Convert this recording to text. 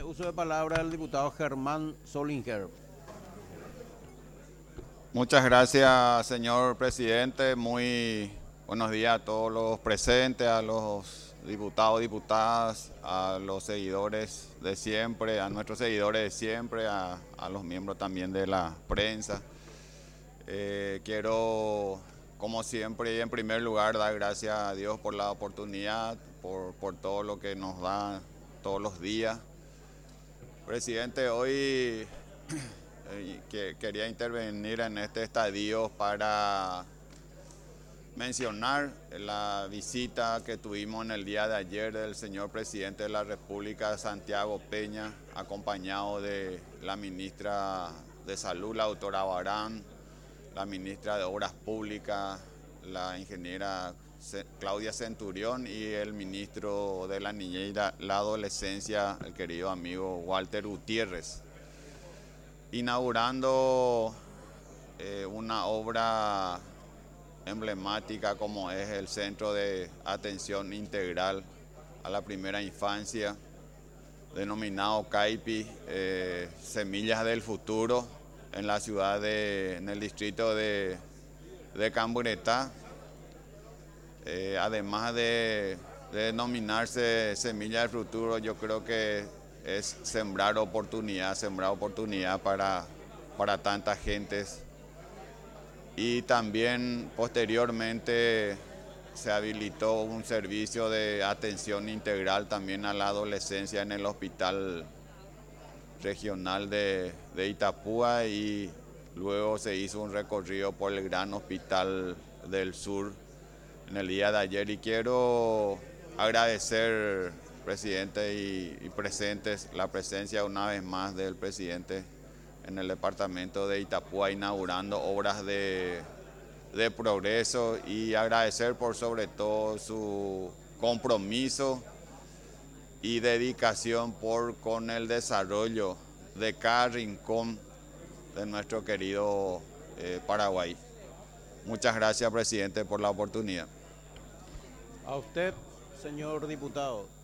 uso de palabra el diputado Germán Solinger. Muchas gracias, señor presidente. Muy buenos días a todos los presentes, a los diputados, diputadas, a los seguidores de siempre, a nuestros seguidores de siempre, a los miembros también de la prensa. Quiero, como siempre, y en primer lugar, dar gracias a Dios por la oportunidad, por todo lo que nos da todos los días. Presidente, hoy quería intervenir en este estadio para mencionar la visita que tuvimos en el día de ayer del señor presidente de la República, Santiago Peña, acompañado de la ministra de Salud, la doctora Barán, la ministra de Obras Públicas, la ingeniera Claudia Centurión y el ministro de la Niñez y la Adolescencia, el querido amigo Walter Gutiérrez, inaugurando una obra emblemática como es el Centro de Atención Integral a la Primera Infancia, denominado CAIPI, Semillas del Futuro, en la ciudad en el distrito de Camburetá. Además de denominarse Semillas del Futuro, yo creo que es sembrar oportunidad para tantas gentes. Y también posteriormente se habilitó un servicio de atención integral también a la adolescencia en el Hospital Regional de Itapúa, y luego se hizo un recorrido por el Gran Hospital del Sur en el día de ayer. Y quiero agradecer, presidente y presentes, la presencia una vez más del presidente en el departamento de Itapúa, inaugurando obras de progreso, y agradecer por sobre todo su compromiso y dedicación con el desarrollo de cada rincón de nuestro querido Paraguay. Muchas gracias, presidente, por la oportunidad. A usted, señor diputado.